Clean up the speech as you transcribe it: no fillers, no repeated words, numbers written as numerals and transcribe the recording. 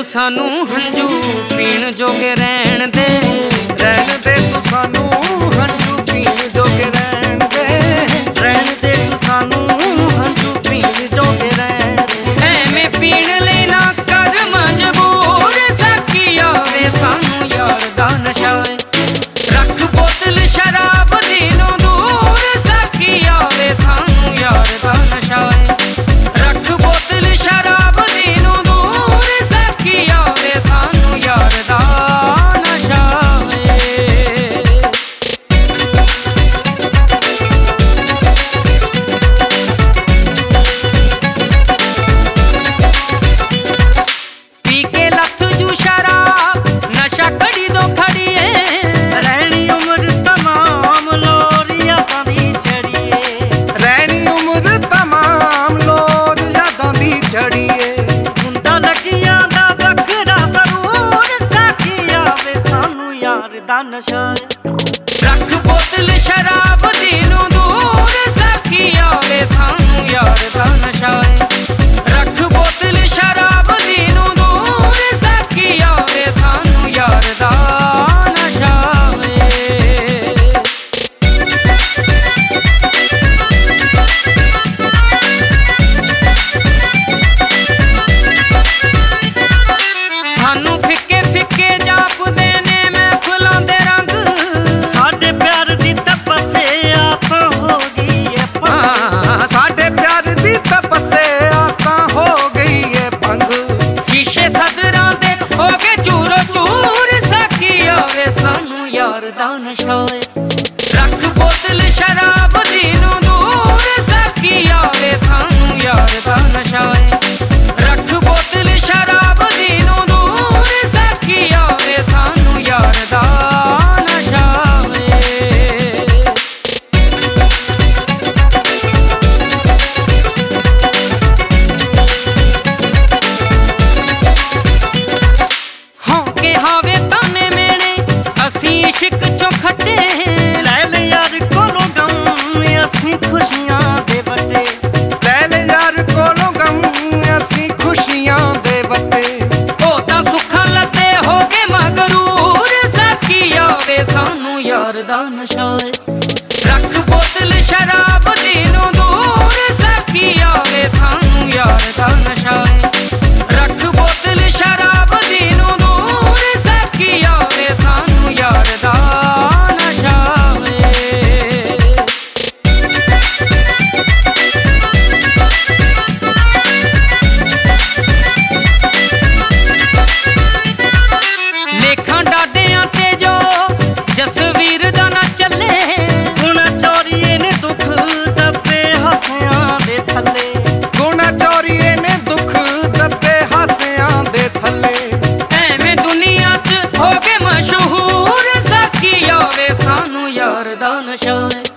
सानू हंजू पीण जोगे रहन दे तू सानू हंजू पीण जोगे रहन दे तू सानू हंजू पीण जोगे रहन दे। एवें पीण लई ना कर मजबूर, साकी आवे सानू यार दा नशा है। रख बोतल शराब दी नू दूर, साकी आवे सानू यार दा नशा है। रख बोतल शराब दी नू दूर, साकी आवे सानू यार दा नशा है। पी के लथ जू शराब नशा कड़ी दो खड़िए, रहनी उम्र तमाम लोर यादां दी चढ़िए। रहनी उम्र तमाम लोर यादां दी चढ़िए। मुंडा लगियां दा बखरा सरूर, साकी आवे सानू यार दा नशा है। रख बोतल शराब दी नू दूर, साकी आवे सानू यार दा नशा है। रख बोतल शराब दी नू दूर, साकी आवे सानू यार दा नशा है। सानू फिक्के फिक्के जापदे ने महफिलां दे रंग, साडे प्यार दी तपस्या तां हो गई है भंग। साडे प्यार दी तपस्या तां हो गई है भंग। शीशे सदरां दे हो गए चूरो चूर, साकी आवे सानू यार दा नशा है। रख बोतल शराब दी नू दूर, साकी आवे सानू यार दा नशा है। रख बोतल शराब दी नू दूर, साकी आवे सानू यार दा नशा है। होंके हावे ताने मेने असी इश्क चो खटे, लै ले यार कोलों गम असी खुशियां दे बटे। ले ले यार कोलों गम असी खुशियां दे बटे। ओ तां सुखां लते हो गए मगरूर, साकी आवे सानू यार दा नशा है। रख बोतल शराब दी नू दूर, साकी आवे सानू यार दा नशा है। रख बोतल शराब दी नू दूर, साकी आवे सानू यार दा नशा है। लेखां डाडियां ते जो जसवीर दा ना चले, गुणा चोरीए ने दुख दबे हसियां दे थल्ले। गुणा चोरीए ने दुख दबे हासियां दे थल्ले। एवें दुनिया च हो गए मशहूर, साकी आवे सानू यार दा नशा है।